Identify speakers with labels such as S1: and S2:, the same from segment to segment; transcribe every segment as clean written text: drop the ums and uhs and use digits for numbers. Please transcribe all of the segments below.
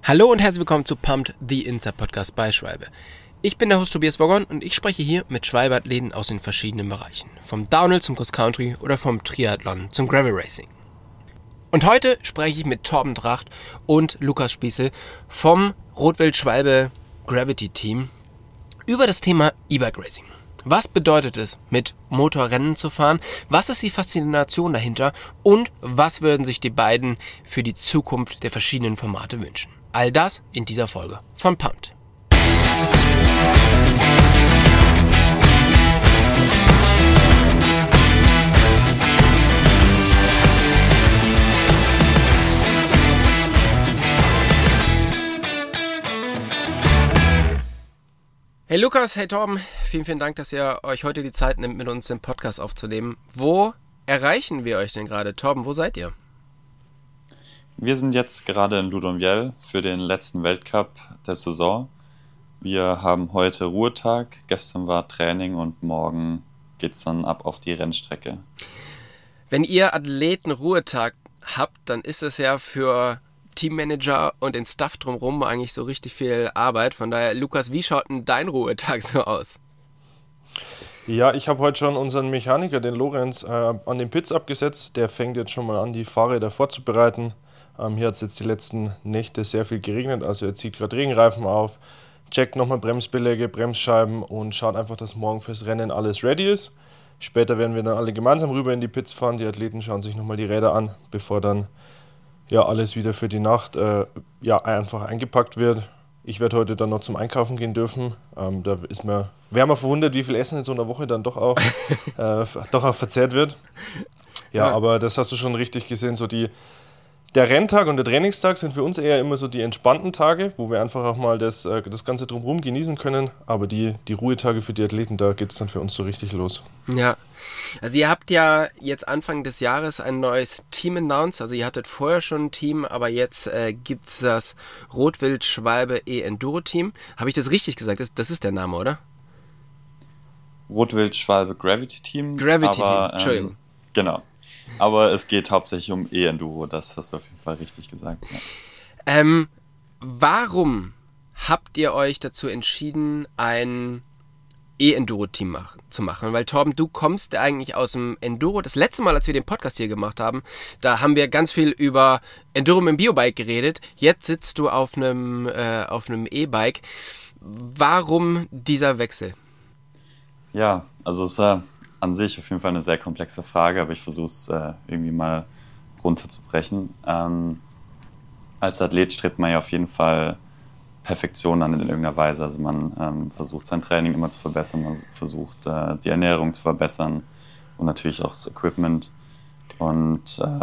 S1: Hallo und herzlich willkommen zu Pumped, the Insta-Podcast bei Schwalbe. Ich bin der Host Tobias Woggon und ich spreche hier mit Schwalbe-Athleten aus den verschiedenen Bereichen. Vom Downhill zum Cross-Country oder vom Triathlon zum Gravel Racing. Und heute spreche ich mit Torben Dracht und Lukas Spießel vom Rotwild Schwalbe Gravity Team über das Thema E-Bike Racing. Was bedeutet es, mit Motorrennen zu fahren? Was ist die Faszination dahinter? Und was würden sich die beiden für die Zukunft der verschiedenen Formate wünschen? All das in dieser Folge von Pumped. Hey Lukas, hey Torben, vielen Dank, dass ihr euch heute die Zeit nimmt, mit uns den Podcast aufzunehmen. Wo erreichen wir euch denn gerade? Torben, wo seid ihr?
S2: Wir sind jetzt gerade in Loudonvielle für den letzten Weltcup der Saison. Wir haben heute Ruhetag, gestern war Training und morgen geht es dann ab auf die Rennstrecke.
S1: Wenn ihr Athleten Ruhetag habt, dann ist es ja für Teammanager und den Staff drumherum eigentlich so richtig viel Arbeit. Von daher, Lukas, wie schaut denn dein Ruhetag so aus?
S3: Ja, ich habe heute schon unseren Mechaniker, den Lorenz, an den Pits abgesetzt. Der fängt jetzt schon mal an, die Fahrräder vorzubereiten. Hier hat es jetzt die letzten Nächte sehr viel geregnet, also er zieht gerade Regenreifen auf, checkt nochmal Bremsbeläge, Bremsscheiben und schaut einfach, dass morgen fürs Rennen alles ready ist. Später werden wir dann alle gemeinsam rüber in die Pits fahren. Die Athleten schauen sich nochmal die Räder an, bevor dann alles wieder für die Nacht einfach eingepackt wird. Ich werde heute dann noch zum Einkaufen gehen dürfen. Da wäre man verwundert, wie viel Essen in so einer Woche dann doch auch verzehrt wird. Ja, aber das hast du schon richtig gesehen, der Renntag und der Trainingstag sind für uns eher immer so die entspannten Tage, wo wir einfach auch mal das Ganze drumherum genießen können. Aber die Ruhetage für die Athleten, da geht es dann für uns so richtig los.
S1: Ja, also ihr habt ja jetzt Anfang des Jahres ein neues Team announced. Also ihr hattet vorher schon ein Team, aber jetzt gibt es das Rotwild Schwalbe E-Enduro Team. Habe ich das richtig gesagt? Das ist der Name, oder?
S2: Rotwild Schwalbe Gravity Team.
S1: Gravity Team, Entschuldigung.
S2: Genau. Aber es geht hauptsächlich um E-Enduro, das hast du auf jeden Fall richtig gesagt. Ja.
S1: Warum habt ihr euch dazu entschieden, ein E-Enduro-Team zu machen? Weil Torben, du kommst ja eigentlich aus dem Enduro. Das letzte Mal, als wir den Podcast hier gemacht haben, da haben wir ganz viel über Enduro mit dem Biobike geredet. Jetzt sitzt du auf einem E-Bike. Warum dieser Wechsel?
S2: Ja, also es ist an sich auf jeden Fall eine sehr komplexe Frage, aber ich versuche es irgendwie mal runterzubrechen. Als Athlet strebt man ja auf jeden Fall Perfektion an in irgendeiner Weise. Also man versucht sein Training immer zu verbessern, man versucht die Ernährung zu verbessern und natürlich auch das Equipment. Und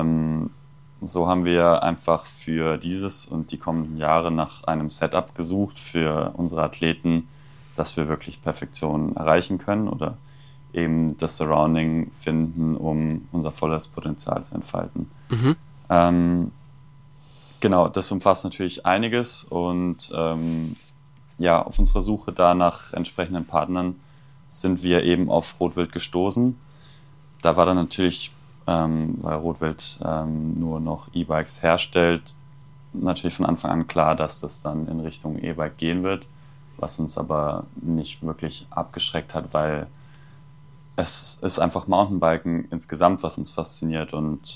S2: so haben wir einfach für dieses und die kommenden Jahre nach einem Setup gesucht für unsere Athleten, dass wir wirklich Perfektion erreichen können oder eben das Surrounding finden, um unser volles Potenzial zu entfalten. Mhm. Genau, das umfasst natürlich einiges und auf unserer Suche da nach entsprechenden Partnern sind wir eben auf Rotwild gestoßen. Da war dann natürlich, weil Rotwild nur noch E-Bikes herstellt, natürlich von Anfang an klar, dass das dann in Richtung E-Bike gehen wird, was uns aber nicht wirklich abgeschreckt hat, weil es ist einfach Mountainbiken insgesamt, was uns fasziniert und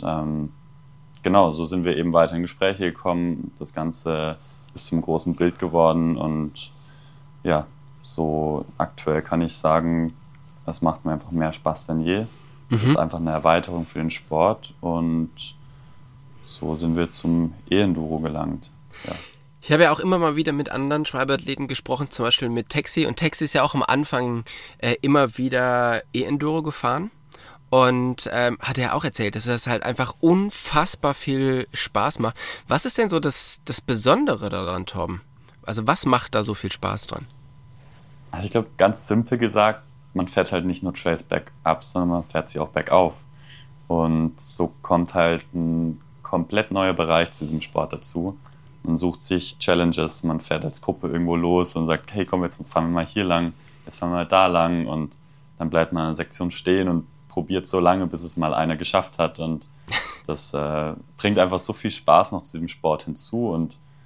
S2: so sind wir eben weiter in Gespräche gekommen. Das Ganze ist zum großen Bild geworden und ja, so aktuell kann ich sagen, es macht mir einfach mehr Spaß denn je. Es ist einfach eine Erweiterung für den Sport und so sind wir zum E-Enduro gelangt. Ja.
S1: Ich habe ja auch immer mal wieder mit anderen Schwalbe-Athleten gesprochen, zum Beispiel mit Taxi. Und Taxi ist ja auch am Anfang immer wieder E-Enduro gefahren. Und hat er auch erzählt, dass das halt einfach unfassbar viel Spaß macht. Was ist denn so das Besondere daran, Torben? Also was macht da so viel Spaß dran?
S2: Also ich glaube, ganz simpel gesagt, man fährt halt nicht nur Trails bergab, sondern man fährt sie auch bergauf. Und so kommt halt ein komplett neuer Bereich zu diesem Sport dazu. Man sucht sich Challenges, man fährt als Gruppe irgendwo los und sagt, hey komm, jetzt fahren wir mal hier lang, jetzt fahren wir mal da lang und dann bleibt man in einer Sektion stehen und probiert so lange, bis es mal einer geschafft hat und das bringt einfach so viel Spaß noch zu diesem Sport hinzu und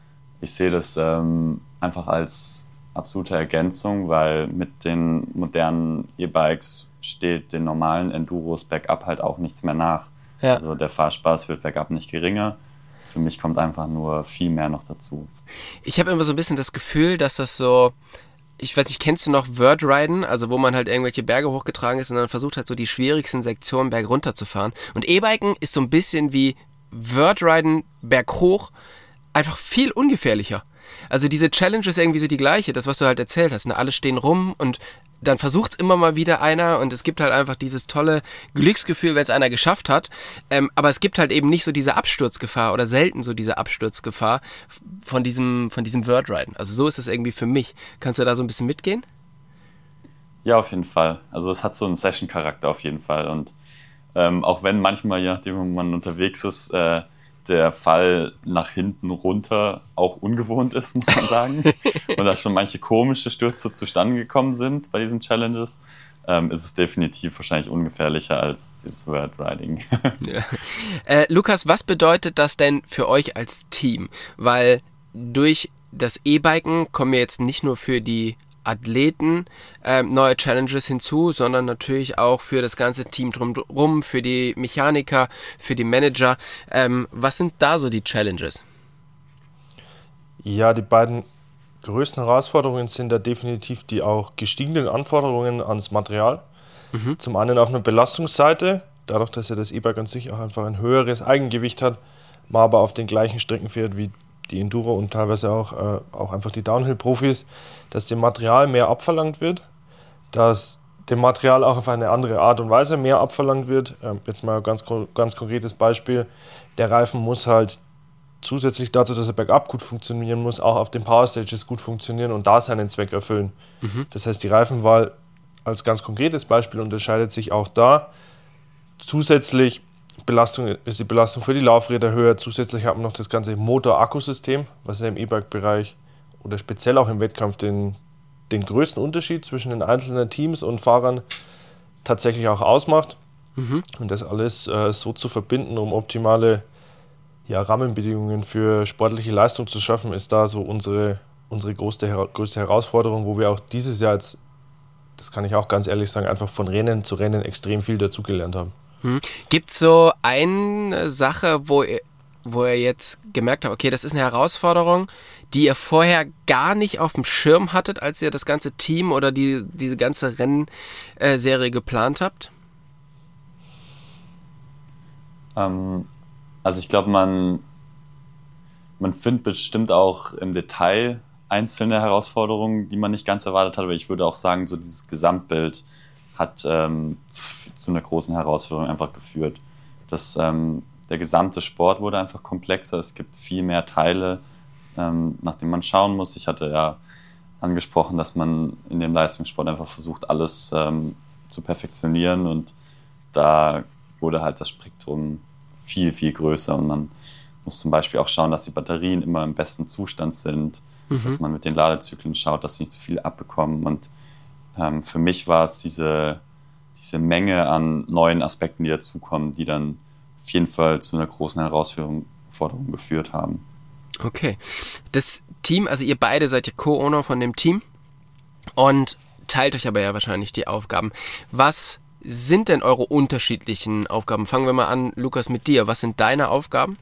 S2: Ich sehe das einfach als absolute Ergänzung, weil mit den modernen E-Bikes steht den normalen Enduros bergab halt auch nichts mehr nach.
S1: Ja.
S2: Also der Fahrspaß wird bergab nicht geringer. Für mich kommt einfach nur viel mehr noch dazu.
S1: Ich habe immer so ein bisschen das Gefühl, dass das so, ich weiß nicht, kennst du noch Wordriden, also wo man halt irgendwelche Berge hochgetragen ist und dann versucht halt so die schwierigsten Sektionen bergunter zu fahren. Und E-Biken ist so ein bisschen wie Wordriden berghoch, einfach viel ungefährlicher. Also diese Challenge ist irgendwie so die gleiche, das was du halt erzählt hast, ne? Alle stehen rum und dann versucht's immer mal wieder einer und es gibt halt einfach dieses tolle Glücksgefühl, wenn es einer geschafft hat. Aber es gibt halt eben nicht so diese Absturzgefahr oder selten so diese Absturzgefahr von diesem Wordriden. Also so ist es irgendwie für mich. Kannst du da so ein bisschen mitgehen?
S2: Ja, auf jeden Fall. Also es hat so einen Session-Charakter auf jeden Fall. Und auch wenn manchmal, je nachdem, wo man unterwegs ist, der Fall nach hinten runter auch ungewohnt ist, muss man sagen. Und da schon manche komische Stürze zustande gekommen sind bei diesen Challenges, ist es definitiv wahrscheinlich ungefährlicher als dieses Wordriding.
S1: Ja. Lukas, was bedeutet das denn für euch als Team? Weil durch das E-Biken kommen ja jetzt nicht nur für die Athleten neue Challenges hinzu, sondern natürlich auch für das ganze Team drumherum, für die Mechaniker, für die Manager. Was sind da so die Challenges?
S3: Ja, die beiden größten Herausforderungen sind da definitiv die auch gestiegenen Anforderungen ans Material. Zum einen auf einer Belastungsseite, dadurch, dass ja das E-Bike an sich auch einfach ein höheres Eigengewicht hat, man aber auf den gleichen Strecken fährt wie die Enduro und teilweise auch einfach die Downhill-Profis, dass dem Material mehr abverlangt wird, dass dem Material auch auf eine andere Art und Weise mehr abverlangt wird. Jetzt mal ein ganz konkretes Beispiel. Der Reifen muss halt zusätzlich dazu, dass er bergab gut funktionieren muss, auch auf den Power Stages gut funktionieren und da seinen Zweck erfüllen. Das heißt, die Reifenwahl als ganz konkretes Beispiel unterscheidet sich auch da. Zusätzlich ist die Belastung für die Laufräder höher. Zusätzlich hat man noch das ganze Motor-Akkusystem, was ja im E-Bike-Bereich oder speziell auch im Wettkampf den größten Unterschied zwischen den einzelnen Teams und Fahrern tatsächlich auch ausmacht. Und das alles so zu verbinden, um optimale Rahmenbedingungen für sportliche Leistung zu schaffen, ist da so unsere größte Herausforderung, wo wir auch dieses Jahr jetzt, das kann ich auch ganz ehrlich sagen, einfach von Rennen zu Rennen extrem viel dazugelernt haben.
S1: Gibt es so eine Sache, wo ihr jetzt gemerkt habt, okay, das ist eine Herausforderung, die ihr vorher gar nicht auf dem Schirm hattet, als ihr das ganze Team oder diese ganze Rennserie geplant habt?
S2: Also ich glaube, man findet bestimmt auch im Detail einzelne Herausforderungen, die man nicht ganz erwartet hat, aber ich würde auch sagen, so dieses Gesamtbild hat zu einer großen Herausforderung einfach geführt. Der gesamte Sport wurde einfach komplexer, es gibt viel mehr Teile, nach denen man schauen muss. Ich hatte ja angesprochen, dass man in dem Leistungssport einfach versucht, alles zu perfektionieren und da wurde halt das Spektrum viel, viel größer und man muss zum Beispiel auch schauen, dass die Batterien immer im besten Zustand sind, dass man mit den Ladezyklen schaut, dass sie nicht zu viel abbekommen und für mich war es diese Menge an neuen Aspekten, die dazukommen, die dann auf jeden Fall zu einer großen Herausforderung geführt haben.
S1: Okay. Das Team, also ihr beide seid ja Co-Owner von dem Team und teilt euch aber ja wahrscheinlich die Aufgaben. Was sind denn eure unterschiedlichen Aufgaben? Fangen wir mal an, Lukas, mit dir. Was sind deine Aufgaben?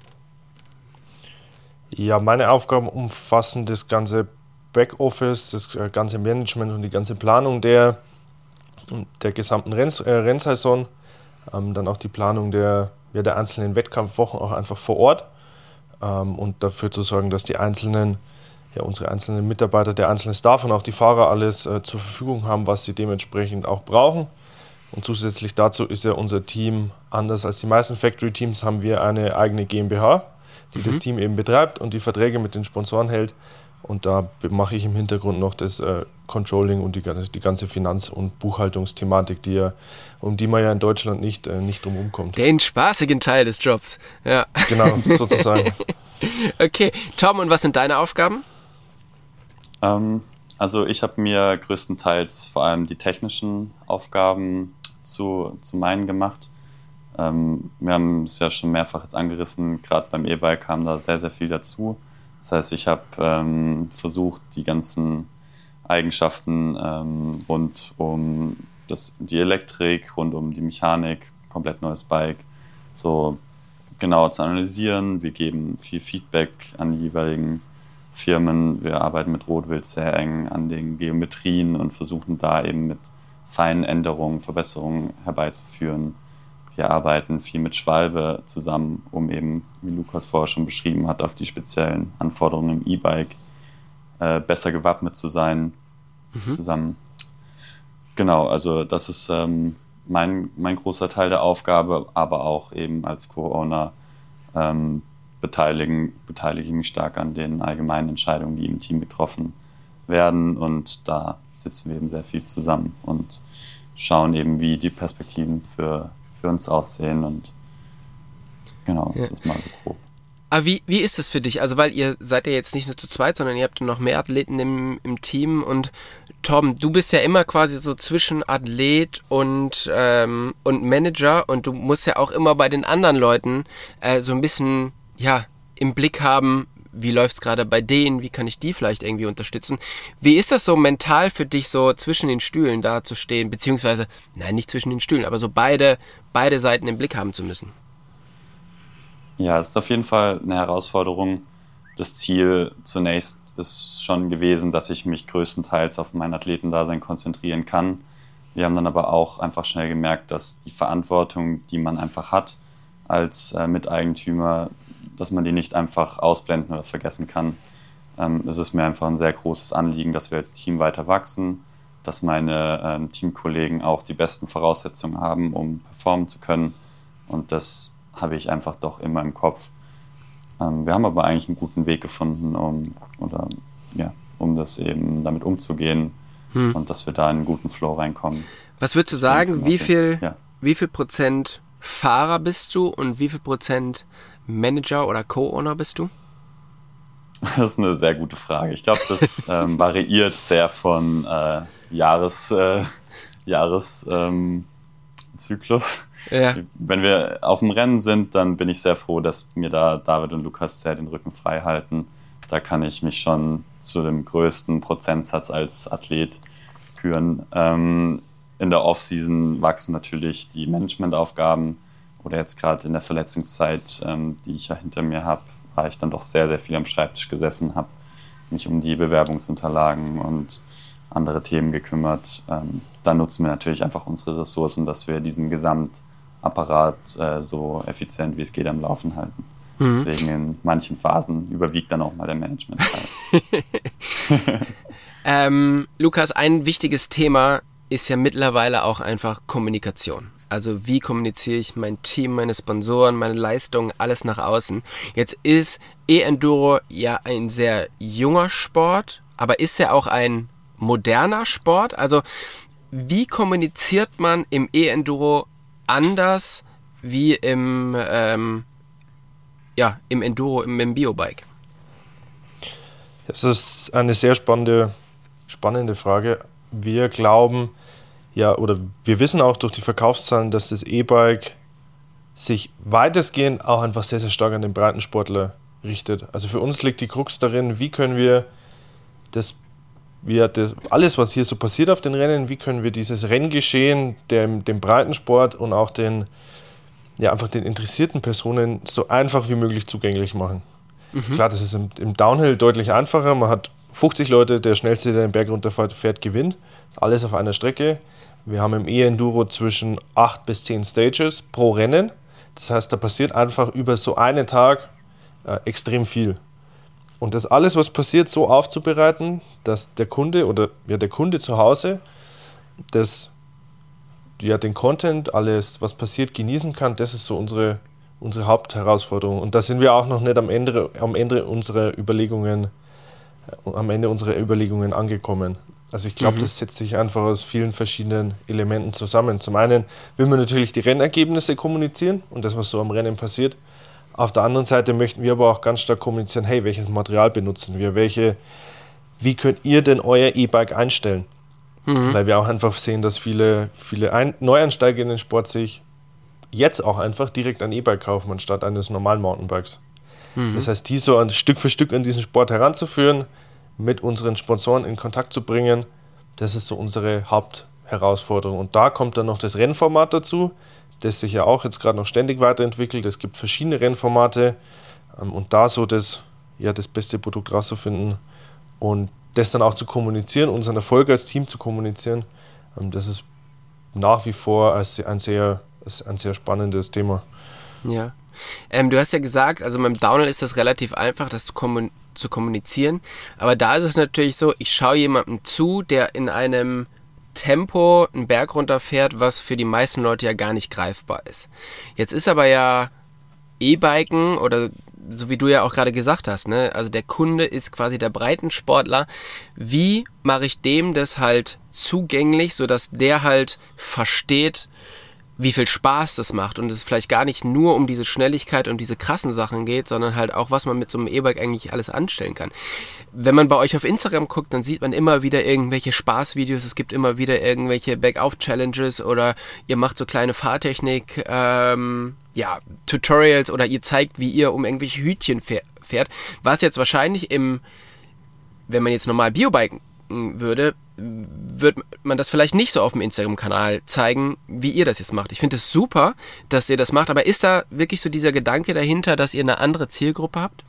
S3: Ja, meine Aufgaben umfassen das ganze Backoffice, das ganze Management und die ganze Planung der gesamten Rennsaison, dann auch die Planung der einzelnen Wettkampfwochen auch einfach vor Ort und dafür zu sorgen, dass unsere einzelnen Mitarbeiter, der einzelne Staff und auch die Fahrer alles zur Verfügung haben, was sie dementsprechend auch brauchen. Und zusätzlich dazu ist ja unser Team, anders als die meisten Factory-Teams, haben wir eine eigene GmbH, die das Team eben betreibt und die Verträge mit den Sponsoren hält. Und da mache ich im Hintergrund noch das Controlling und die ganze Finanz- und Buchhaltungsthematik, um die man ja in Deutschland nicht drum rumkommt.
S1: Den spaßigen Teil des Jobs. Ja.
S3: Genau, sozusagen.
S1: Okay, Tom, und was sind deine Aufgaben?
S2: Also ich habe mir größtenteils vor allem die technischen Aufgaben zu meinen gemacht. Wir haben es ja schon mehrfach jetzt angerissen, gerade beim E-Bike kam da sehr, sehr viel dazu. Das heißt, ich habe versucht, die ganzen Eigenschaften rund um die Elektrik, rund um die Mechanik, komplett neues Bike, so genauer zu analysieren. Wir geben viel Feedback an die jeweiligen Firmen. Wir arbeiten mit Rotwild sehr eng an den Geometrien und versuchen da eben mit feinen Änderungen, Verbesserungen herbeizuführen. Wir arbeiten viel mit Schwalbe zusammen, um eben, wie Lukas vorher schon beschrieben hat, auf die speziellen Anforderungen im E-Bike besser gewappnet zu sein zusammen. Genau, also das ist mein großer Teil der Aufgabe, aber auch eben als Co-Owner beteilige ich mich stark an den allgemeinen Entscheidungen, die im Team getroffen werden, und da sitzen wir eben sehr viel zusammen und schauen eben, wie die Perspektiven für uns aussehen, und genau, das ist mal so grob.
S1: Aber wie ist das für dich? Also, weil ihr seid ja jetzt nicht nur zu zweit, sondern ihr habt noch mehr Athleten im Team, und Tom, du bist ja immer quasi so zwischen Athlet und Manager, und du musst ja auch immer bei den anderen Leuten so ein bisschen, ja, im Blick haben, wie läuft's gerade bei denen, wie kann ich die vielleicht irgendwie unterstützen? Wie ist das so mental für dich, so zwischen den Stühlen da zu stehen, beziehungsweise, nein, nicht zwischen den Stühlen, aber so beide Seiten im Blick haben zu müssen?
S2: Ja, es ist auf jeden Fall eine Herausforderung. Das Ziel zunächst ist schon gewesen, dass ich mich größtenteils auf mein Athletendasein konzentrieren kann. Wir haben dann aber auch einfach schnell gemerkt, dass die Verantwortung, die man einfach hat als Miteigentümer, dass man die nicht einfach ausblenden oder vergessen kann. Es ist mir einfach ein sehr großes Anliegen, dass wir als Team weiter wachsen, dass meine Teamkollegen auch die besten Voraussetzungen haben, um performen zu können, und das habe ich einfach doch immer im Kopf. Wir haben aber eigentlich einen guten Weg gefunden, um das eben damit umzugehen und dass wir da in einen guten Flow reinkommen.
S1: Was würdest du sagen, wie viel Prozent Fahrer bist du und wie viel Prozent Manager oder Co-Owner bist du?
S2: Das ist eine sehr gute Frage. Ich glaube, das variiert sehr von Jahreszyklus. Ja. Wenn wir auf dem Rennen sind, dann bin ich sehr froh, dass mir da David und Lukas sehr den Rücken frei halten. Da kann ich mich schon zu dem größten Prozentsatz als Athlet küren. In der Offseason wachsen natürlich die Managementaufgaben, oder jetzt gerade in der Verletzungszeit, die ich ja hinter mir habe, war ich dann doch sehr, sehr viel am Schreibtisch gesessen, habe mich um die Bewerbungsunterlagen und andere Themen gekümmert. Da nutzen wir natürlich einfach unsere Ressourcen, dass wir diesen Gesamtapparat so effizient wie es geht am Laufen halten. Deswegen in manchen Phasen überwiegt dann auch mal der Management-Teil.
S1: Lukas, ein wichtiges Thema ist ja mittlerweile auch einfach Kommunikation. Also wie kommuniziere ich mein Team, meine Sponsoren, meine Leistungen, alles nach außen. Jetzt ist E-Enduro ja ein sehr junger Sport, aber ist ja auch ein moderner Sport. Also wie kommuniziert man im E-Enduro anders wie im Enduro, im Biobike?
S3: Das ist eine sehr spannende Frage. Wir glauben, oder wir wissen auch durch die Verkaufszahlen, dass das E-Bike sich weitestgehend auch einfach sehr, sehr stark an den Breitensportler richtet. Also für uns liegt die Krux darin, wie können wir alles, was hier so passiert auf den Rennen, wie können wir dieses Renngeschehen dem Breitensport und auch einfach den interessierten Personen so einfach wie möglich zugänglich machen. Klar, das ist im Downhill deutlich einfacher. Man hat 50 Leute, der schnellste, der den Berg runterfährt, gewinnt. Das ist alles auf einer Strecke. Wir haben im E-Enduro zwischen 8 bis 10 Stages pro Rennen. Das heißt, da passiert einfach über so einen Tag extrem viel. Und das alles, was passiert, so aufzubereiten, dass der Kunde zu Hause den Content, alles, was passiert, genießen kann, das ist so unsere Hauptherausforderung. Und da sind wir auch noch nicht am Ende unserer Überlegungen angekommen. Also ich glaube, das setzt sich einfach aus vielen verschiedenen Elementen zusammen. Zum einen will man natürlich die Rennergebnisse kommunizieren und das, was so am Rennen passiert. Auf der anderen Seite möchten wir aber auch ganz stark kommunizieren, hey, welches Material benutzen wir? Wie könnt ihr denn euer E-Bike einstellen? Weil wir auch einfach sehen, dass viele Neueinsteiger in den Sport sich jetzt auch einfach direkt ein E-Bike kaufen, anstatt eines normalen Mountainbikes. Das heißt, die so Stück für Stück an diesen Sport heranzuführen, mit unseren Sponsoren in Kontakt zu bringen, das ist so unsere Hauptherausforderung. Und da kommt dann noch das Rennformat dazu, das sich ja auch jetzt gerade noch ständig weiterentwickelt. Es gibt verschiedene Rennformate und da so das beste Produkt rauszufinden und das dann auch zu kommunizieren, unseren Erfolg als Team zu kommunizieren, das ist nach wie vor ein sehr spannendes Thema.
S1: Ja. Du hast ja gesagt, also beim Downhill ist das relativ einfach, das zu kommunizieren. Aber da ist es natürlich so, ich schaue jemandem zu, der in einem Tempo einen Berg runterfährt, was für die meisten Leute ja gar nicht greifbar ist. Jetzt ist aber ja E-Biken oder so wie du ja auch gerade gesagt hast, ne? Also der Kunde ist quasi der Breitensportler. Wie mache ich dem das halt zugänglich, sodass der halt versteht, wie viel Spaß das macht und es vielleicht gar nicht nur um diese Schnelligkeit und diese krassen Sachen geht, sondern halt auch, was man mit so einem E-Bike eigentlich alles anstellen kann. Wenn man bei euch auf Instagram guckt, dann sieht man immer wieder irgendwelche Spaßvideos, es gibt immer wieder irgendwelche Bergauf-Challenges oder ihr macht so kleine Fahrtechnik, Tutorials oder ihr zeigt, wie ihr um irgendwelche Hütchen fährt, was jetzt wahrscheinlich wenn man jetzt normal Biobiken würde man das vielleicht nicht so auf dem Instagram-Kanal zeigen, wie ihr das jetzt macht. Ich finde es super, dass ihr das macht, aber ist da wirklich so dieser Gedanke dahinter, dass ihr eine andere Zielgruppe habt?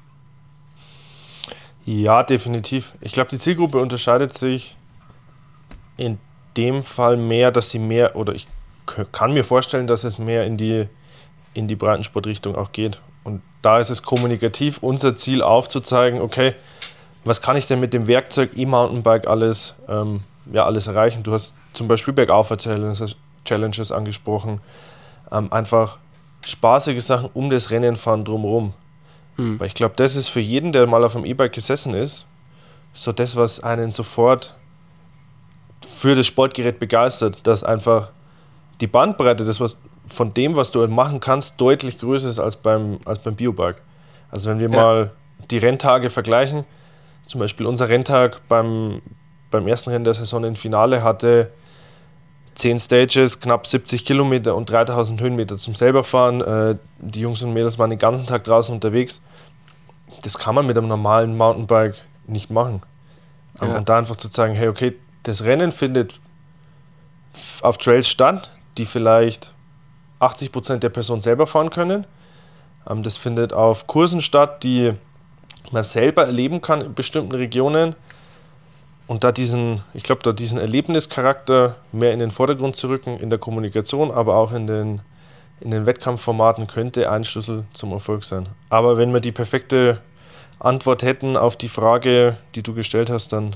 S3: Ja, definitiv. Ich glaube, die Zielgruppe unterscheidet sich in dem Fall mehr, dass sie mehr, oder ich kann mir vorstellen, dass es mehr in die Breitensportrichtung auch geht. Und da ist es kommunikativ unser Ziel aufzuzeigen, okay, was kann ich denn mit dem Werkzeug E-Mountainbike alles erreichen? Du hast zum Beispiel Bergaufer-Challenges angesprochen. Einfach spaßige Sachen um das Rennenfahren drumherum. Weil ich glaube, das ist für jeden, der mal auf einem E-Bike gesessen ist, so das, was einen sofort für das Sportgerät begeistert, dass einfach die Bandbreite, von dem, was du machen kannst, deutlich größer ist als beim Biobike. Also wenn wir mal die Renntage vergleichen, zum Beispiel unser Renntag beim ersten Rennen der Saison im Finale hatte 10 Stages, knapp 70 Kilometer und 3000 Höhenmeter zum selberfahren. Die Jungs und Mädels waren den ganzen Tag draußen unterwegs. Das kann man mit einem normalen Mountainbike nicht machen. Ja. Und da einfach zu sagen, hey, okay, das Rennen findet auf Trails statt, die vielleicht 80% der Personen selber fahren können. Das findet auf Kursen statt, die man selber erleben kann in bestimmten Regionen. Und da diesen Erlebnischarakter mehr in den Vordergrund zu rücken, in der Kommunikation, aber auch in den Wettkampfformaten, könnte ein Schlüssel zum Erfolg sein. Aber wenn wir die perfekte Antwort hätten auf die Frage, die du gestellt hast, dann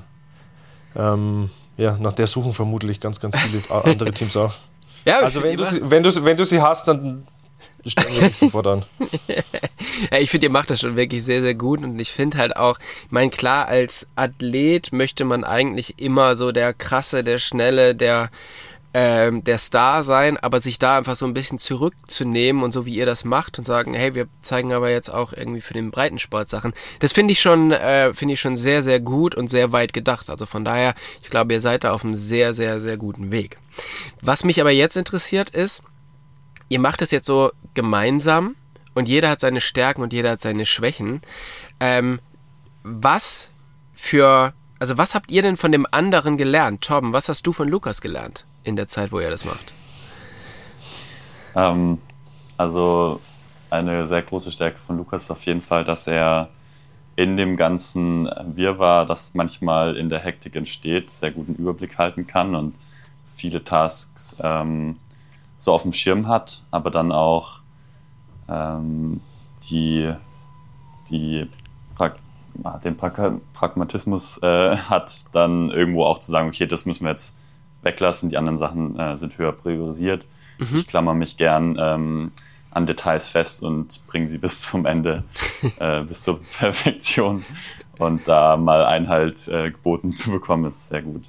S3: nach der suchen vermutlich ganz, ganz viele andere Teams auch.
S1: Ja,
S3: also wenn du sie hast, dann stellen wir dich sofort an.
S1: Ja, ich finde, ihr macht das schon wirklich sehr, sehr gut und ich finde halt auch, ich meine, klar, als Athlet möchte man eigentlich immer so der Krasse, der Schnelle, der Star sein, aber sich da einfach so ein bisschen zurückzunehmen und so wie ihr das macht und sagen, hey, wir zeigen aber jetzt auch irgendwie für den Breitensport Sachen. Das finde ich schon sehr, sehr gut und sehr weit gedacht. Also von daher, ich glaube, ihr seid da auf einem sehr, sehr, sehr guten Weg. Was mich aber jetzt interessiert ist, ihr macht es jetzt so gemeinsam und jeder hat seine Stärken und jeder hat seine Schwächen. Was habt ihr denn von dem anderen gelernt? Torben, was hast du von Lukas gelernt in der Zeit, wo er das macht?
S2: Also eine sehr große Stärke von Lukas ist auf jeden Fall, dass er in dem ganzen Wirrwarr, das manchmal in der Hektik entsteht, sehr guten Überblick halten kann und viele Tasks so auf dem Schirm hat, aber dann auch den Pragmatismus hat, dann irgendwo auch zu sagen, okay, das müssen wir jetzt weglassen, die anderen Sachen sind höher priorisiert. Ich klammer mich gern an Details fest und bringe sie bis zum Ende, bis zur Perfektion. Und da mal Einhalt geboten zu bekommen, ist sehr gut.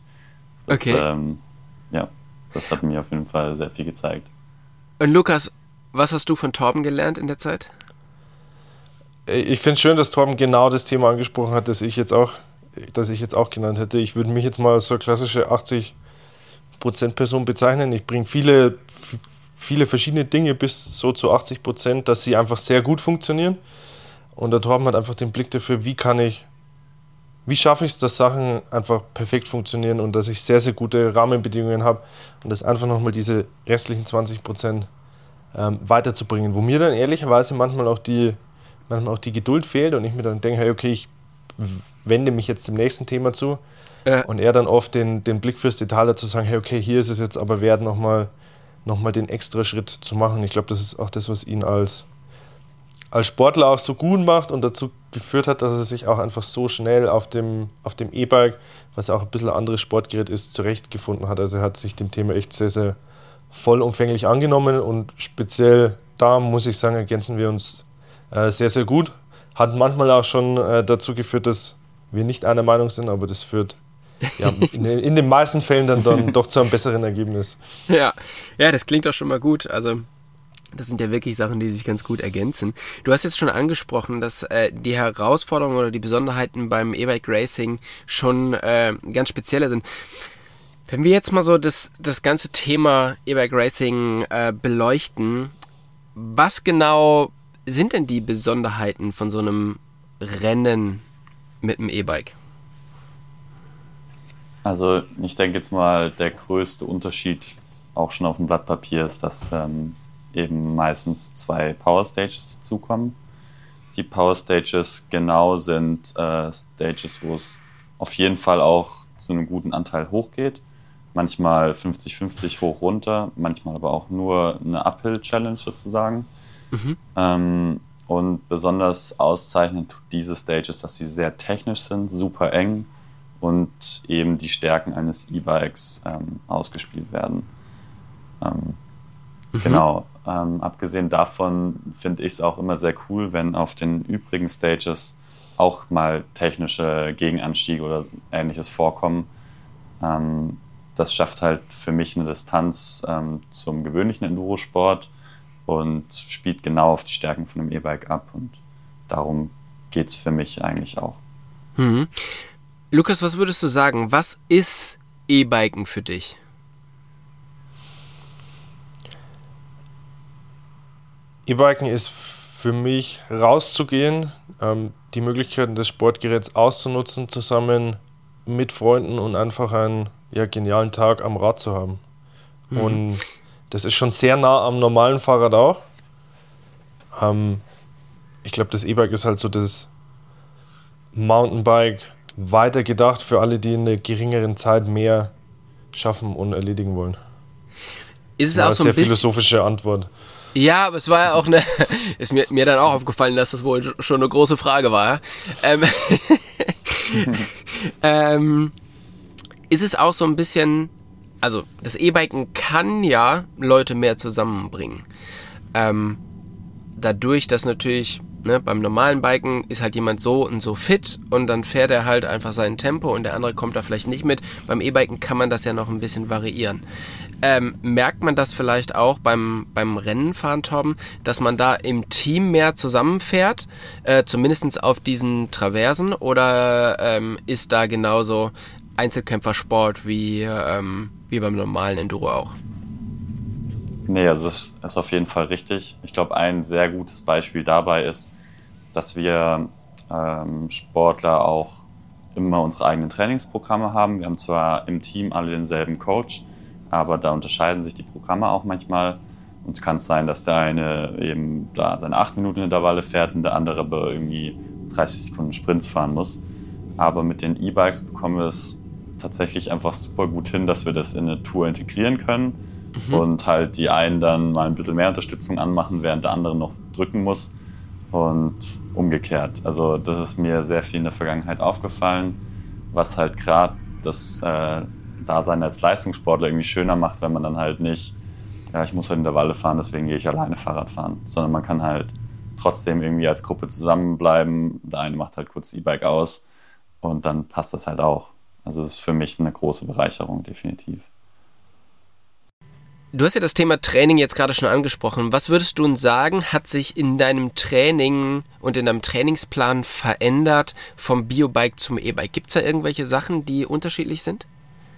S2: Das hat mir auf jeden Fall sehr viel gezeigt.
S1: Und Lukas, was hast du von Torben gelernt in der Zeit?
S3: Ich finde es schön, dass Torben genau das Thema angesprochen hat, das ich jetzt auch genannt hätte. Ich würde mich jetzt mal als so klassische 80% Person bezeichnen. Ich bringe viele verschiedene Dinge bis so zu 80%, dass sie einfach sehr gut funktionieren. Und der Torben hat einfach den Blick dafür, wie schaffe ich es, dass Sachen einfach perfekt funktionieren und dass ich sehr, sehr gute Rahmenbedingungen habe und das einfach nochmal diese restlichen 20% weiterzubringen. Wo mir dann ehrlicherweise manchmal auch die Geduld fehlt und ich mir dann denke, hey, okay, ich wende mich jetzt dem nächsten Thema zu. Und er dann oft den Blick fürs Detail hat, zu sagen, hey, okay, hier ist es jetzt aber wert, nochmal den extra Schritt zu machen. Ich glaube, das ist auch das, was ihn als Sportler auch so gut macht und dazu geführt hat, dass er sich auch einfach so schnell auf dem E-Bike, was auch ein bisschen ein anderes Sportgerät ist, zurechtgefunden hat. Also er hat sich dem Thema echt sehr, sehr vollumfänglich angenommen und speziell da, muss ich sagen, ergänzen wir uns sehr, sehr gut. Hat manchmal auch schon dazu geführt, dass wir nicht einer Meinung sind, aber das führt in den meisten Fällen dann doch zu einem besseren Ergebnis.
S1: Ja, das klingt doch schon mal gut. Also das sind ja wirklich Sachen, die sich ganz gut ergänzen. Du hast jetzt schon angesprochen, dass die Herausforderungen oder die Besonderheiten beim E-Bike Racing schon ganz spezielle sind. Wenn wir jetzt mal so das ganze Thema E-Bike Racing beleuchten, was genau sind denn die Besonderheiten von so einem Rennen mit dem E-Bike?
S2: Also ich denke jetzt mal, der größte Unterschied auch schon auf dem Blatt Papier ist, dass eben meistens 2 Power Stages dazukommen. Die Power Stages genau sind Stages, wo es auf jeden Fall auch zu einem guten Anteil hochgeht. Manchmal 50-50 hoch runter, manchmal aber auch nur eine Uphill-Challenge sozusagen. Und besonders auszeichnen tut diese Stages, dass sie sehr technisch sind, super eng und eben die Stärken eines E-Bikes ausgespielt werden. Genau. Abgesehen davon finde ich es auch immer sehr cool, wenn auf den übrigen Stages auch mal technische Gegenanstiege oder Ähnliches vorkommen. Das schafft halt für mich eine Distanz zum gewöhnlichen Endurosport und spielt genau auf die Stärken von dem E-Bike ab. Und darum geht es für mich eigentlich auch.
S1: Lukas, was würdest du sagen? Was ist E-Biken für dich?
S3: E-Biken ist für mich rauszugehen, die Möglichkeiten des Sportgeräts auszunutzen, zusammen mit Freunden und einfach einen genialen Tag am Rad zu haben. Und das ist schon sehr nah am normalen Fahrrad auch. Ich glaube, das E-Bike ist halt so das Mountainbike weitergedacht für alle, die in einer geringeren Zeit mehr schaffen und erledigen wollen.
S1: Ist es
S3: das war
S1: auch so
S3: eine
S1: ein
S3: sehr
S1: bisschen
S3: philosophische Antwort.
S1: Ja, aber es war ja auch ist mir dann auch aufgefallen, dass das wohl schon eine große Frage war. Ist es auch so ein bisschen, also das E-Biken kann ja Leute mehr zusammenbringen. Dadurch, dass natürlich beim normalen Biken ist halt jemand so und so fit und dann fährt er halt einfach sein Tempo und der andere kommt da vielleicht nicht mit. Beim E-Biken kann man das ja noch ein bisschen variieren. Merkt man das vielleicht auch beim Rennenfahren, Torben, dass man da im Team mehr zusammenfährt, zumindest auf diesen Traversen, oder ist da genauso Einzelkämpfersport wie beim normalen Enduro auch?
S2: Nee, also das ist auf jeden Fall richtig. Ich glaube, ein sehr gutes Beispiel dabei ist, dass wir Sportler auch immer unsere eigenen Trainingsprogramme haben. Wir haben zwar im Team alle denselben Coach, aber da unterscheiden sich die Programme auch manchmal. Und es kann sein, dass der eine eben da seine 8 Minuten Intervalle fährt und der andere aber irgendwie 30 Sekunden Sprints fahren muss. Aber mit den E-Bikes bekommen wir es tatsächlich einfach super gut hin, dass wir das in eine Tour integrieren können und halt die einen dann mal ein bisschen mehr Unterstützung anmachen, während der andere noch drücken muss und umgekehrt. Also das ist mir sehr viel in der Vergangenheit aufgefallen, was halt gerade das Dasein als Leistungssportler irgendwie schöner macht, wenn man dann halt nicht, ich muss heute in der Intervalle fahren, deswegen gehe ich alleine Fahrrad fahren, sondern man kann halt trotzdem irgendwie als Gruppe zusammenbleiben. Der eine macht halt kurz E-Bike aus und dann passt das halt auch. Also es ist für mich eine große Bereicherung, definitiv.
S1: Du hast ja das Thema Training jetzt gerade schon angesprochen. Was würdest du uns sagen, hat sich in deinem Training und in deinem Trainingsplan verändert vom Biobike zum E-Bike? Gibt es da irgendwelche Sachen, die unterschiedlich sind?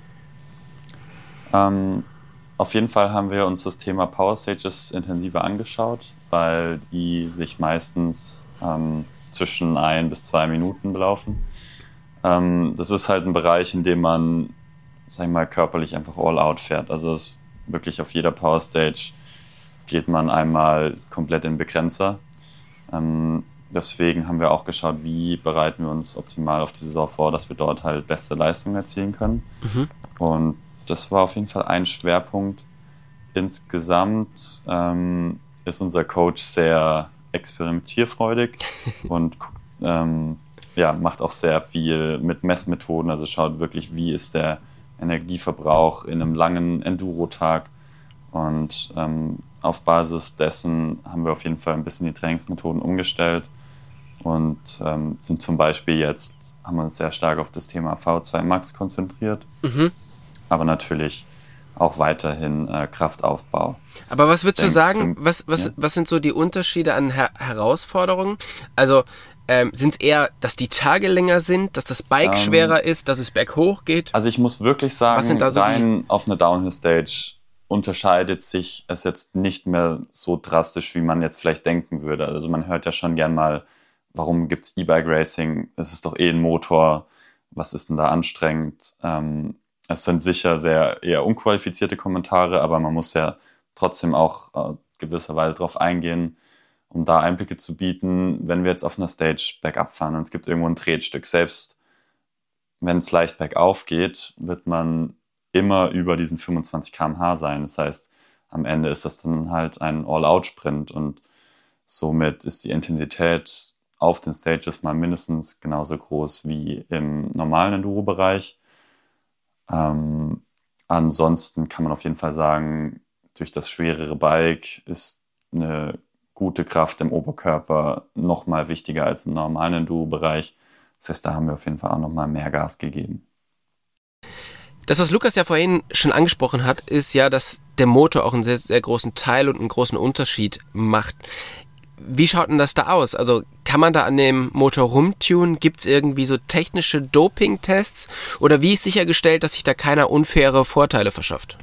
S2: Auf jeden Fall haben wir uns das Thema Power Stages intensiver angeschaut, weil die sich meistens zwischen 1 bis 2 Minuten belaufen. Das ist halt ein Bereich, in dem man, sag ich mal, körperlich einfach all out fährt. Also es ist wirklich auf jeder Power Stage geht man einmal komplett in Begrenzer. Deswegen haben wir auch geschaut, wie bereiten wir uns optimal auf die Saison vor, dass wir dort halt beste Leistungen erzielen können. Und das war auf jeden Fall ein Schwerpunkt. Insgesamt ist unser Coach sehr experimentierfreudig und macht auch sehr viel mit Messmethoden. Also schaut wirklich, wie ist der Energieverbrauch in einem langen Enduro-Tag. Und auf Basis dessen haben wir auf jeden Fall ein bisschen die Trainingsmethoden umgestellt und sind zum Beispiel jetzt, haben wir uns sehr stark auf das Thema V2 Max konzentriert, aber natürlich auch weiterhin Kraftaufbau.
S1: Aber was würdest du sagen, was sind so die Unterschiede an Herausforderungen? Also sind es eher, dass die Tage länger sind, dass das Bike schwerer ist, dass es berghoch geht?
S2: Also ich muss wirklich sagen,
S1: so
S2: rein auf einer Downhill-Stage unterscheidet sich es jetzt nicht mehr so drastisch, wie man jetzt vielleicht denken würde. Also man hört ja schon gern mal, warum gibt es E-Bike Racing? Es ist doch ein Motor. Was ist denn da anstrengend? Es sind sicher sehr eher unqualifizierte Kommentare, aber man muss ja trotzdem auch gewisserweise darauf eingehen, um da Einblicke zu bieten, wenn wir jetzt auf einer Stage bergab fahren und es gibt irgendwo ein Tretstück. Selbst wenn es leicht bergauf geht, wird man immer über diesen 25 km/h sein. Das heißt, am Ende ist das dann halt ein All-Out-Sprint und somit ist die Intensität auf den Stages mal mindestens genauso groß wie im normalen Enduro-Bereich. Ansonsten kann man auf jeden Fall sagen, durch das schwerere Bike ist eine gute Kraft im Oberkörper noch mal wichtiger als im normalen Enduro-Bereich. Das heißt, da haben wir auf jeden Fall auch noch mal mehr Gas gegeben.
S1: Das, was Lukas ja vorhin schon angesprochen hat, ist ja, dass der Motor auch einen sehr, sehr großen Teil und einen großen Unterschied macht. Wie schaut denn das da aus? Also kann man da an dem Motor rumtunen? Gibt es irgendwie so technische Doping-Tests? Oder wie ist sichergestellt, dass sich da keiner unfaire Vorteile verschafft?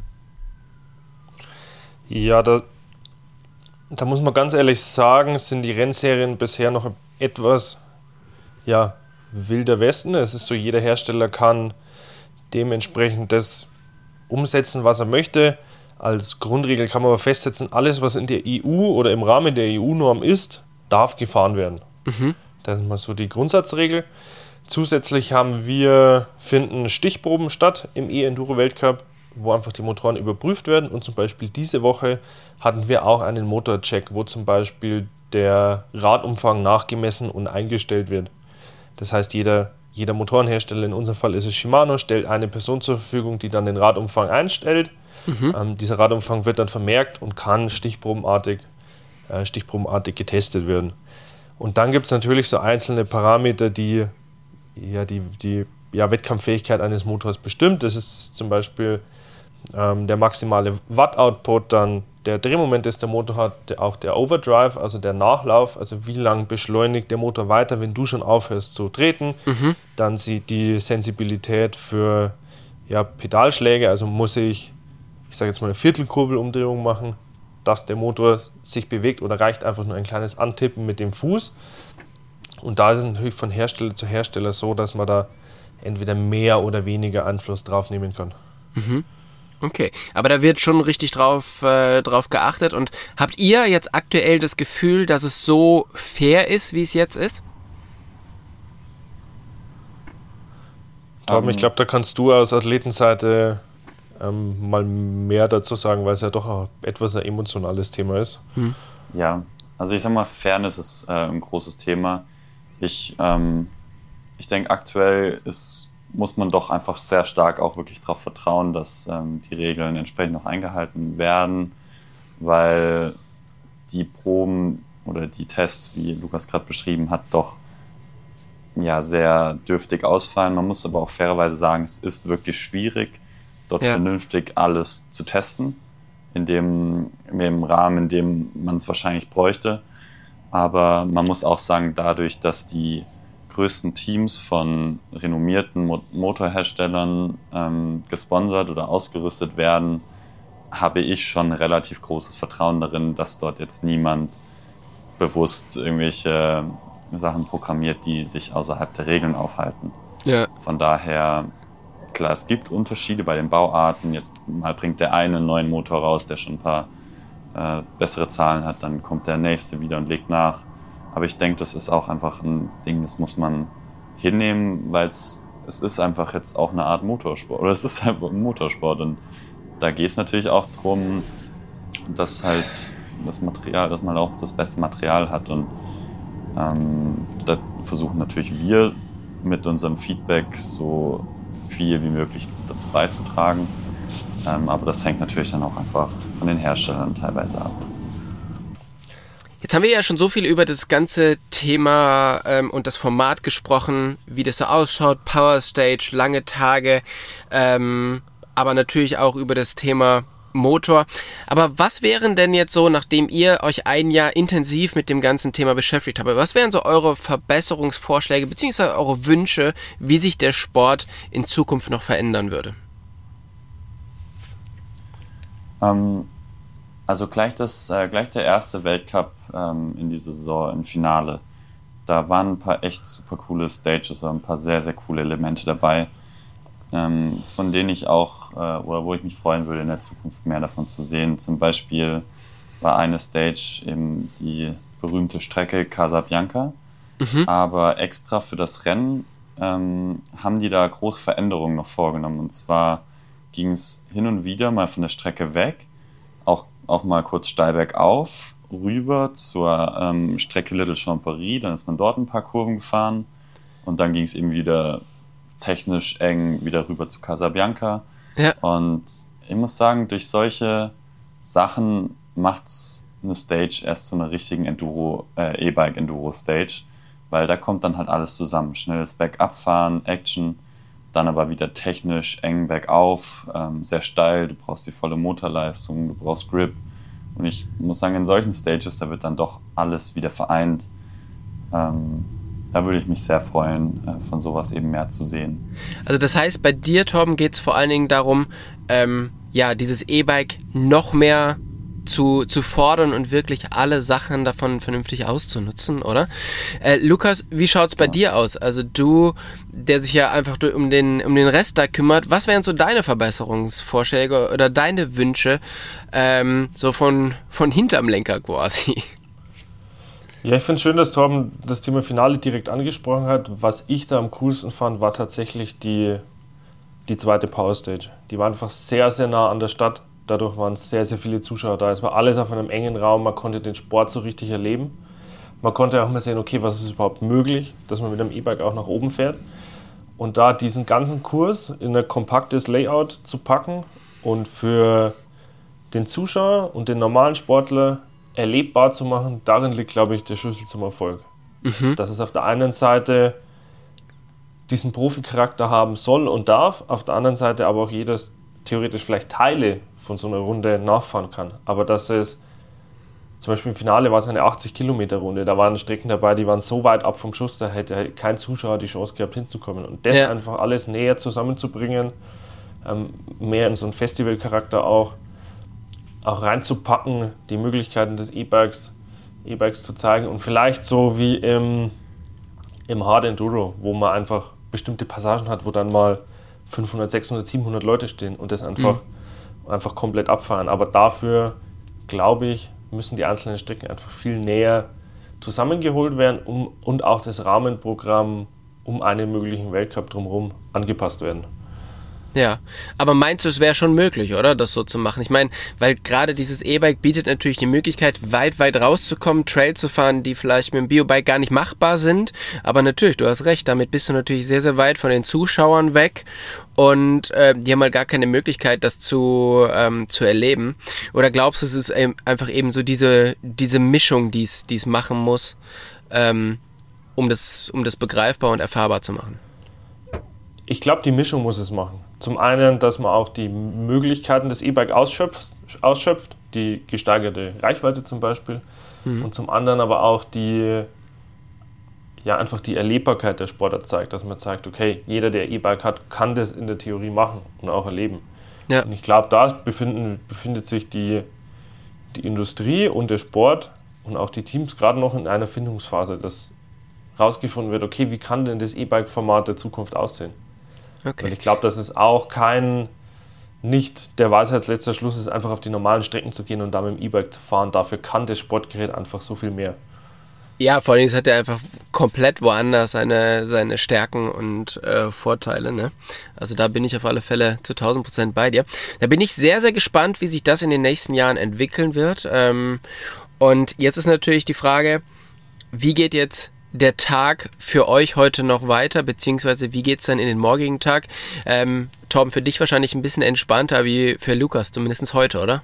S3: Ja, da muss man ganz ehrlich sagen, sind die Rennserien bisher noch etwas wilder Westen. Es ist so, jeder Hersteller kann dementsprechend das umsetzen, was er möchte. Als Grundregel kann man aber festsetzen, alles, was in der EU oder im Rahmen der EU-Norm ist, darf gefahren werden. Das ist mal so die Grundsatzregel. Zusätzlich finden Stichproben statt im E-Enduro-Weltcup, wo einfach die Motoren überprüft werden. Und zum Beispiel diese Woche hatten wir auch einen Motorcheck, wo zum Beispiel der Radumfang nachgemessen und eingestellt wird. Das heißt, jeder Motorenhersteller, in unserem Fall ist es Shimano, stellt eine Person zur Verfügung, die dann den Radumfang einstellt. Dieser Radumfang wird dann vermerkt und kann stichprobenartig getestet werden. Und dann gibt es natürlich so einzelne Parameter, die Wettkampffähigkeit eines Motors bestimmt. Das ist zum Beispiel der maximale Watt-Output, dann der Drehmoment, das der Motor hat, auch der Overdrive, also der Nachlauf, also wie lang beschleunigt der Motor weiter, wenn du schon aufhörst zu treten. Dann die Sensibilität für Pedalschläge, also muss ich sage jetzt mal eine Viertelkurbelumdrehung machen, dass der Motor sich bewegt, oder reicht einfach nur ein kleines Antippen mit dem Fuß. Und da ist es natürlich von Hersteller zu Hersteller so, dass man da entweder mehr oder weniger Einfluss drauf nehmen kann.
S1: Okay, aber da wird schon richtig drauf geachtet. Und habt ihr jetzt aktuell das Gefühl, dass es so fair ist, wie es jetzt ist?
S3: Ich glaube, da kannst du aus Athletenseite mal mehr dazu sagen, weil es ja doch auch etwas ein emotionales Thema ist.
S2: Ja, also ich sag mal, Fairness ist ein großes Thema. Ich denke, aktuell muss man doch einfach sehr stark auch wirklich darauf vertrauen, dass die Regeln entsprechend noch eingehalten werden, weil die Proben oder die Tests, wie Lukas gerade beschrieben hat, doch sehr dürftig ausfallen. Man muss aber auch fairerweise sagen, es ist wirklich schwierig, dort vernünftig alles zu testen, im Rahmen, in dem man es wahrscheinlich bräuchte. Aber man muss auch sagen, dadurch, dass die größten Teams von renommierten Motorherstellern gesponsert oder ausgerüstet werden, habe ich schon relativ großes Vertrauen darin, dass dort jetzt niemand bewusst irgendwelche Sachen programmiert, die sich außerhalb der Regeln aufhalten.
S1: Ja.
S2: Von daher, klar, es gibt Unterschiede bei den Bauarten. Jetzt mal bringt der eine einen neuen Motor raus, der schon ein paar bessere Zahlen hat, dann kommt der nächste wieder und legt nach. Aber ich denke, das ist auch einfach ein Ding, das muss man hinnehmen, weil es ist einfach jetzt auch eine Art Motorsport. Oder es ist einfach ein Motorsport. Und da geht es natürlich auch darum, dass halt das Material, dass man auch das beste Material hat. Und da versuchen natürlich wir mit unserem Feedback so viel wie möglich dazu beizutragen. Aber das hängt natürlich dann auch einfach von den Herstellern teilweise ab.
S1: Jetzt haben wir ja schon so viel über das ganze Thema und das Format gesprochen, wie das so ausschaut, Power Stage, lange Tage, aber natürlich auch über das Thema Motor. Aber was wären denn jetzt so, nachdem ihr euch ein Jahr intensiv mit dem ganzen Thema beschäftigt habt, was wären so eure Verbesserungsvorschläge bzw. eure Wünsche, wie sich der Sport in Zukunft noch verändern würde?
S2: Also gleich der erste Weltcup in dieser Saison im Finale. Da waren ein paar echt super coole Stages oder ein paar sehr, sehr coole Elemente dabei, von denen ich auch, oder wo ich mich freuen würde, in der Zukunft mehr davon zu sehen. Zum Beispiel war eine Stage eben die berühmte Strecke Casabianca, aber extra für das Rennen haben die da große Veränderungen noch vorgenommen. Und zwar ging es hin und wieder mal von der Strecke weg, auch mal kurz steil bergauf, rüber zur Strecke Little Champery, dann ist man dort ein paar Kurven gefahren und dann ging es eben wieder technisch eng wieder rüber zu Casabianca.
S1: Ja.
S2: Und ich muss sagen, durch solche Sachen macht es eine Stage erst zu einer richtigen E-Bike-Enduro-Stage, weil da kommt dann halt alles zusammen. Schnelles Bergabfahren, Action, dann aber wieder technisch eng bergauf, sehr steil, du brauchst die volle Motorleistung, du brauchst Grip. Und ich muss sagen, in solchen Stages, da wird dann doch alles wieder vereint. Da würde ich mich sehr freuen, von sowas eben mehr zu sehen.
S1: Also das heißt, bei dir, Torben, geht es vor allen Dingen darum, dieses E-Bike noch mehr zu fordern und wirklich alle Sachen davon vernünftig auszunutzen, oder? Lukas, wie schaut's bei dir aus? Also du, der sich ja einfach um den Rest da kümmert, was wären so deine Verbesserungsvorschläge oder deine Wünsche, so von hinterm Lenker quasi?
S3: Ja, ich finde es schön, dass Torben das Thema Finale direkt angesprochen hat. Was ich da am coolsten fand, war tatsächlich die zweite Power Stage. Die war einfach sehr, sehr nah an der Stadt. Dadurch waren sehr, sehr viele Zuschauer da. Es war alles auf einem engen Raum. Man konnte den Sport so richtig erleben. Man konnte auch mal sehen, okay, was ist überhaupt möglich, dass man mit einem E-Bike auch nach oben fährt. Und da diesen ganzen Kurs in ein kompaktes Layout zu packen und für den Zuschauer und den normalen Sportler erlebbar zu machen, darin liegt, glaube ich, der Schlüssel zum Erfolg. Dass es auf der einen Seite diesen Profi-Charakter haben soll und darf, auf der anderen Seite aber auch jeder theoretisch vielleicht Teile von so einer Runde nachfahren kann. Aber dass es, zum Beispiel im Finale war es eine 80-Kilometer-Runde, da waren Strecken dabei, die waren so weit ab vom Schuss, da hätte kein Zuschauer die Chance gehabt hinzukommen. Und das einfach alles näher zusammenzubringen, mehr in so einen Festivalcharakter auch reinzupacken, die Möglichkeiten des E-Bikes zu zeigen und vielleicht so wie im Hard Enduro, wo man einfach bestimmte Passagen hat, wo dann mal 500, 600, 700 Leute stehen und das einfach komplett abfahren. Aber dafür, glaube ich, müssen die einzelnen Strecken einfach viel näher zusammengeholt werden und auch das Rahmenprogramm um einen möglichen Weltcup drumherum angepasst werden.
S1: Ja, aber meinst du, es wäre schon möglich, oder, das so zu machen? Ich meine, weil gerade dieses E-Bike bietet natürlich die Möglichkeit, weit rauszukommen, Trail zu fahren, die vielleicht mit dem Biobike gar nicht machbar sind. Aber natürlich, du hast recht, damit bist du natürlich sehr, sehr weit von den Zuschauern weg und die haben halt gar keine Möglichkeit, das zu erleben. Oder glaubst du, es ist einfach eben so diese Mischung, die es machen muss, um das begreifbar und erfahrbar zu machen?
S3: Ich glaube, die Mischung muss es machen. Zum einen, dass man auch die Möglichkeiten des E-Bike ausschöpft, die gesteigerte Reichweite zum Beispiel. Und zum anderen aber auch einfach die Erlebbarkeit der Sportart zeigt, dass man sagt, okay, jeder, der E-Bike hat, kann das in der Theorie machen und auch erleben. Ja. Und ich glaube, da befindet sich die Industrie und der Sport und auch die Teams gerade noch in einer Findungsphase, das rausgefunden wird, okay, wie kann denn das E-Bike-Format der Zukunft aussehen?
S1: Okay.
S3: Weil ich glaube, dass es auch nicht der Weisheitsletzter Schluss ist, einfach auf die normalen Strecken zu gehen und da mit dem E-Bike zu fahren. Dafür kann das Sportgerät einfach so viel mehr.
S1: Ja, vor allem hat er einfach komplett woanders seine Stärken und Vorteile, ne? Also da bin ich auf alle Fälle zu 1000% bei dir. Da bin ich sehr, sehr gespannt, wie sich das in den nächsten Jahren entwickeln wird. Und jetzt ist natürlich die Frage, wie geht jetzt der Tag für euch heute noch weiter, beziehungsweise wie geht's dann in den morgigen Tag? Torben, für dich wahrscheinlich ein bisschen entspannter wie für Lukas, zumindest heute, oder?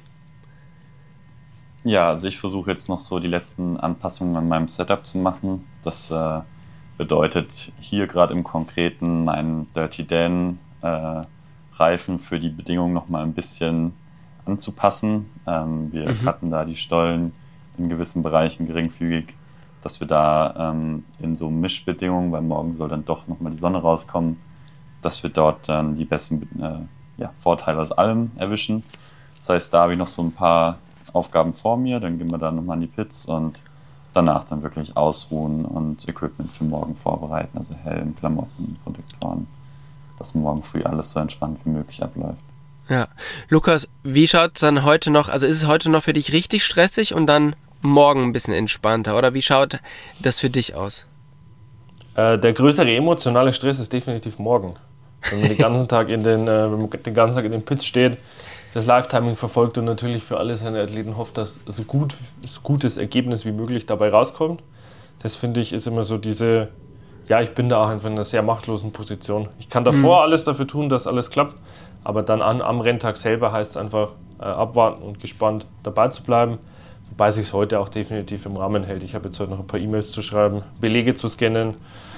S2: Ja, also ich versuche jetzt noch so die letzten Anpassungen an meinem Setup zu machen. Das bedeutet hier gerade im Konkreten meinen Dirty Dan Reifen für die Bedingungen nochmal ein bisschen anzupassen. Wir cutten da die Stollen in gewissen Bereichen geringfügig, dass wir da in so Mischbedingungen, weil morgen soll dann doch nochmal die Sonne rauskommen, dass wir dort dann die besten Vorteile aus allem erwischen. Das heißt, da habe ich noch so ein paar Aufgaben vor mir, dann gehen wir da nochmal an die Pits und danach dann wirklich ausruhen und Equipment für morgen vorbereiten, also Helm, Klamotten, Protektoren, dass morgen früh alles so entspannt wie möglich abläuft.
S1: Ja. Lukas, wie schaut es dann heute noch, also ist es heute noch für dich richtig stressig und dann morgen ein bisschen entspannter, oder wie schaut das für dich aus?
S3: Der größere emotionale Stress ist definitiv morgen. Wenn man den ganzen Tag in den Pits steht, das Live-Timing verfolgt und natürlich für alle seine Athleten hofft, dass so gutes Ergebnis wie möglich dabei rauskommt. Das finde ich ist immer so ich bin da auch einfach in einer sehr machtlosen Position. Ich kann davor alles dafür tun, dass alles klappt, aber dann am Renntag selber heißt es einfach abwarten und gespannt dabei zu bleiben. Wobei sich es heute auch definitiv im Rahmen hält. Ich habe jetzt heute noch ein paar E-Mails zu schreiben, Belege zu scannen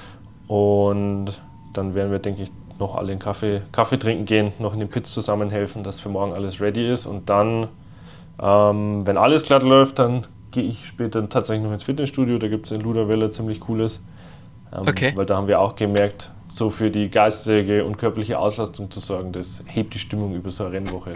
S3: und dann werden wir, denke ich, noch alle einen Kaffee trinken gehen, noch in den Pits zusammenhelfen, dass für morgen alles ready ist. Und dann, wenn alles glatt läuft, dann gehe ich später tatsächlich noch ins Fitnessstudio. Da gibt es in Luderwelle ziemlich cooles. Weil da haben wir auch gemerkt, so für die geistige und körperliche Auslastung zu sorgen, das hebt die Stimmung über so eine Rennwoche.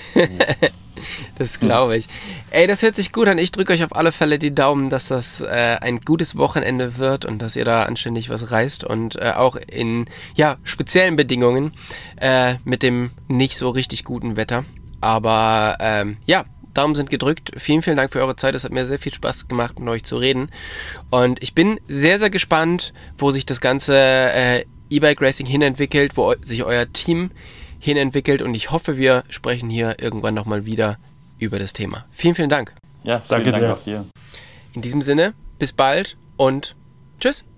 S1: Das glaube ich. Ey, das hört sich gut an. Ich drücke euch auf alle Fälle die Daumen, dass das ein gutes Wochenende wird und dass ihr da anständig was reißt und auch in speziellen Bedingungen mit dem nicht so richtig guten Wetter. Aber Daumen sind gedrückt. Vielen, vielen Dank für eure Zeit. Es hat mir sehr viel Spaß gemacht, mit euch zu reden. Und ich bin sehr, sehr gespannt, wo sich das ganze E-Bike Racing hinentwickelt, wo sich euer Team hinentwickelt. Und ich hoffe, wir sprechen hier irgendwann nochmal wieder über das Thema. Vielen, vielen Dank.
S2: Ja, danke dir.
S1: In diesem Sinne, bis bald und tschüss.